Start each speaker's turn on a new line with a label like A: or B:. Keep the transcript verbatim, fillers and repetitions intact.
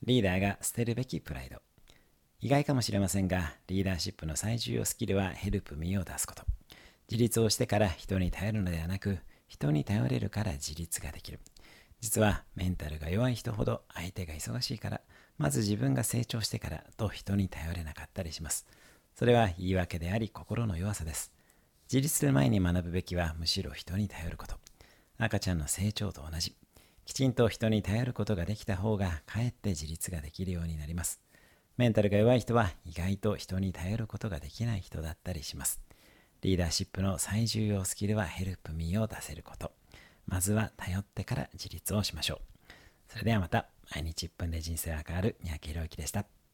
A: リーダーが捨てるべきプライド。意外かもしれませんが、リーダーシップの最重要スキルはヘルプミーを出すこと。自立をしてから人に頼るのではなく、人に頼れるから自立ができる。実はメンタルが弱い人ほど相手が忙しいから、まず自分が成長してからと人に頼れなかったりします。それは言い訳であり心の弱さです。自立する前に学ぶべきはむしろ人に頼ること。赤ちゃんの成長と同じ。きちんと人に頼ることができた方がかえって自立ができるようになります。メンタルが弱い人は意外と人に頼ることができない人だったりします。リーダーシップの最重要スキルはヘルプミーを出せること。まずは頼ってから自立をしましょう。それではまた。毎日いっぷんで人生が変わる三宅宏之でした。